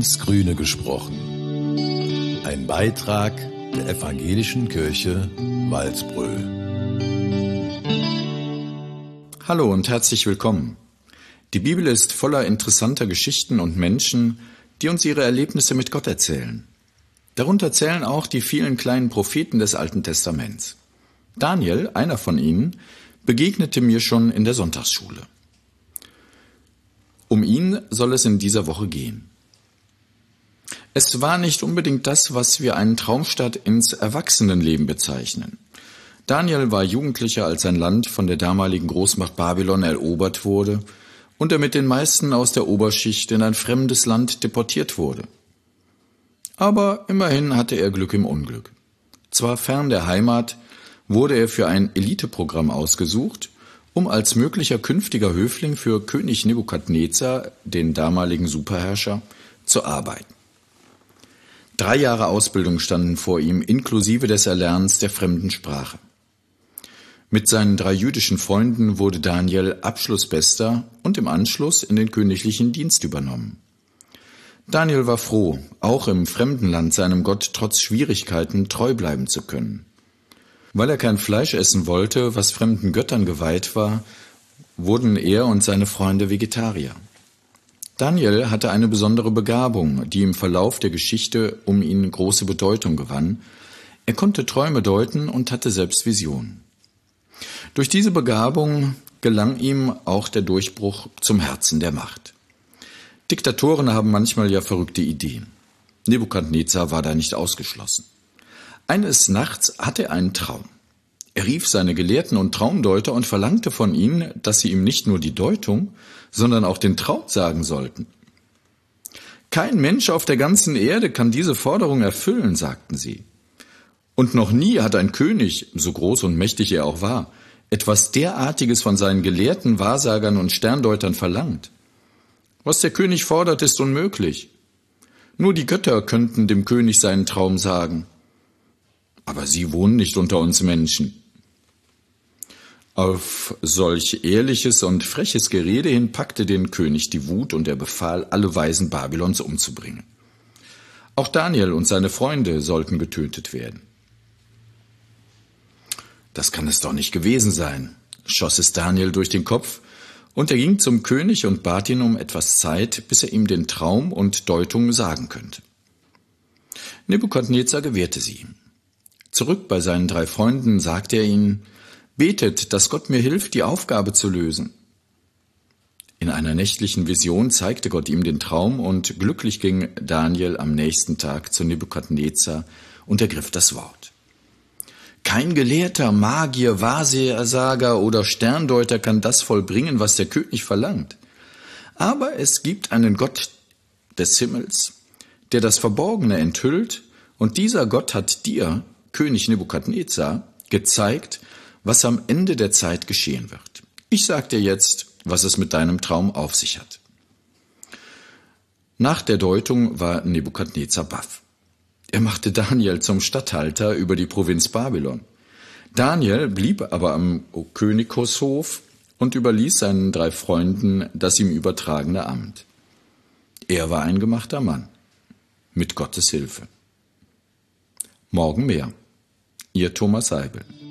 ins Grüne gesprochen. Ein Beitrag der Evangelischen Kirche Walsbröl. Hallo und herzlich willkommen. Die Bibel ist voller interessanter Geschichten und Menschen, die uns ihre Erlebnisse mit Gott erzählen. Darunter zählen auch die vielen kleinen Propheten des Alten Testaments. Daniel, einer von ihnen, begegnete mir schon in der Sonntagsschule. Um ihn soll es in dieser Woche gehen. Es war nicht unbedingt das, was wir einen Traumstart ins Erwachsenenleben bezeichnen. Daniel war Jugendlicher, als sein Land von der damaligen Großmacht Babylon erobert wurde und er mit den meisten aus der Oberschicht in ein fremdes Land deportiert wurde. Aber immerhin hatte er Glück im Unglück. Zwar fern der Heimat, wurde er für ein Eliteprogramm ausgesucht, um als möglicher künftiger Höfling für König Nebukadnezar, den damaligen Superherrscher, zu arbeiten. 3 Jahre Ausbildung standen vor ihm, inklusive des Erlernens der fremden Sprache. Mit seinen 3 jüdischen Freunden wurde Daniel Abschlussbester und im Anschluss in den königlichen Dienst übernommen. Daniel war froh, auch im fremden Land seinem Gott trotz Schwierigkeiten treu bleiben zu können. Weil er kein Fleisch essen wollte, was fremden Göttern geweiht war, wurden er und seine Freunde Vegetarier. Daniel hatte eine besondere Begabung, die im Verlauf der Geschichte um ihn große Bedeutung gewann. Er konnte Träume deuten und hatte selbst Visionen. Durch diese Begabung gelang ihm auch der Durchbruch zum Herzen der Macht. Diktatoren haben manchmal ja verrückte Ideen. Nebukadnezar war da nicht ausgeschlossen. Eines Nachts hatte er einen Traum. Er rief seine Gelehrten und Traumdeuter und verlangte von ihnen, dass sie ihm nicht nur die Deutung, sondern auch den Traum sagen sollten. Kein Mensch auf der ganzen Erde kann diese Forderung erfüllen, sagten sie. Und noch nie hat ein König, so groß und mächtig er auch war, etwas derartiges von seinen Gelehrten, Wahrsagern und Sterndeutern verlangt. Was der König fordert, ist unmöglich. Nur die Götter könnten dem König seinen Traum sagen. Aber sie wohnen nicht unter uns Menschen. Auf solch ehrliches und freches Gerede hin packte den König die Wut und er befahl, alle Weisen Babylons umzubringen. Auch Daniel und seine Freunde sollten getötet werden. Das kann es doch nicht gewesen sein, schoss es Daniel durch den Kopf, und er ging zum König und bat ihn um etwas Zeit, bis er ihm den Traum und Deutung sagen könnte. Nebukadnezar gewährte sie ihm. Zurück bei seinen 3 Freunden sagte er ihnen: Betet, dass Gott mir hilft, die Aufgabe zu lösen. In einer nächtlichen Vision zeigte Gott ihm den Traum und glücklich ging Daniel am nächsten Tag zu Nebukadnezar und ergriff das Wort. Kein Gelehrter, Magier, Wahrsager oder Sterndeuter kann das vollbringen, was der König verlangt. Aber es gibt einen Gott des Himmels, der das Verborgene enthüllt, und dieser Gott hat dir, König Nebukadnezar, gezeigt, was am Ende der Zeit geschehen wird. Ich sage dir jetzt, was es mit deinem Traum auf sich hat. Nach der Deutung war Nebukadnezar baff. Er machte Daniel zum Statthalter über die Provinz Babylon. Daniel blieb aber am Königshof und überließ seinen 3 Freunden das ihm übertragene Amt. Er war ein gemachter Mann, mit Gottes Hilfe. Morgen mehr. Ihr Thomas Seibel.